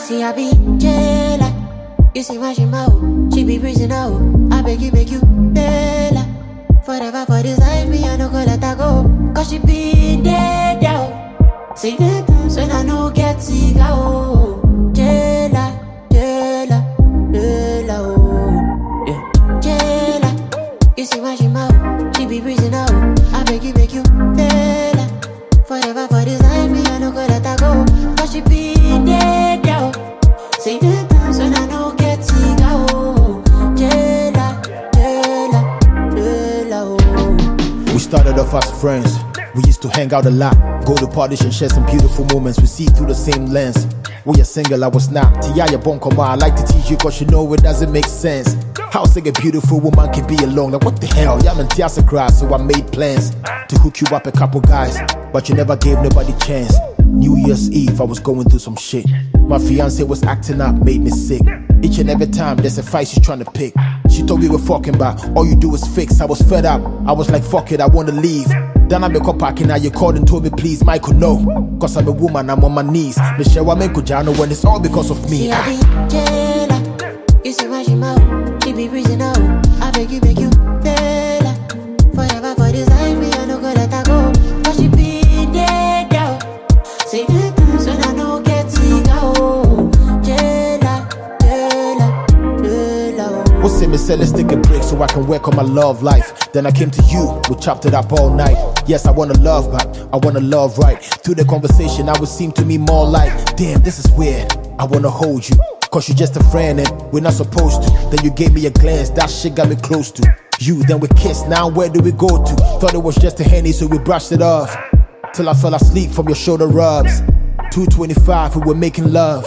See, I be jailer. You see my shima, she be breezing out. I beg you, make you jailer. Forever for this life, me, I no go let her go. Cause she been dead out. See the times when I no get sick out. Jailer, jailer, jailer, oh. Yeah. Jailer. You see my shima, she be breezing out. I beg you, make you jailer. Forever for this life, me, I no go let her go. Cause she been dead out. See the times when I no get sick out. Jailer, jailer, jailer, oh. We started off as friends. We used to hang out a lot, go to parties and share some beautiful moments. We see through the same lens. We are single, I was not. Tiaya Bonkoma, I like to teach you cause you know it doesn't make sense. How say a beautiful woman can be alone? Like what the hell? Yeah, I'm in Tiasa grass, so I made plans to hook you up a couple guys, but you never gave nobody chance. New Year's Eve, I was going through some shit. My fiance was acting up, made me sick. Each and every time there's a fight she's trying to pick. She told me we're fucking about all you do is fix. I was fed up, I was like fuck it, I wanna leave. Then I make up packing, now you called and told me please Michael no. Cause I'm a woman, I'm on my knees. Michelle, I make Kujano when it's all because of me. See, I be jailer. You see my shima, she be breezing out. I beg you, make you jailer. Forever for this life, me, I no go let her go. Cause she been dead out. See the times when I no get sick out. Jailer, jailer, jailer. What's it, me say let's take a break so I can work on my love life. Then I came to you, we chopped it up all night. Yes, I wanna love back, I wanna love right. Through the conversation, I would seem to me more like, damn, this is weird, I wanna hold you. Cause you're just a friend and we're not supposed to. Then you gave me a glance, that shit got me close to you. Then we kissed, now where do we go to? Thought it was just a Henny, so we brushed it off. Till I fell asleep from your shoulder rubs. 2:25, we were making love.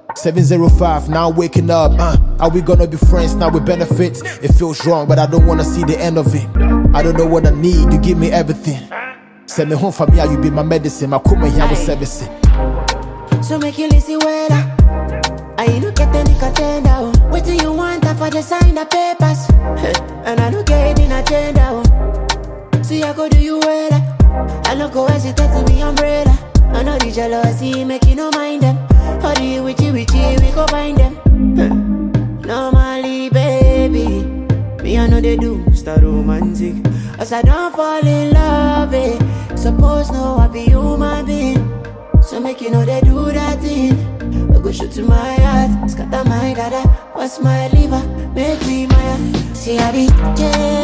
7:05, now waking up. Are we gonna be friends now with benefits? It feels wrong, but I don't wanna see the end of it. I don't know what I need, you give me everything. Send me home for me, you be my medicine. My kuma here was servicing. So make you listen well. I don't get any contender. What do you want for the sign the papers? And I don't get any agenda. See I go do you well. I don't go hesitate to be umbrella. I know the jealousy make you no mind them. How do you witchy, we go find them. Normally, baby, me I know they do start romantic. As I don't fall in love, eh. Suppose no, I be human being. So make you know they do that thing. I go shoot to my heart, scatter my dada, bust my liver, make me mad. See I be jailer.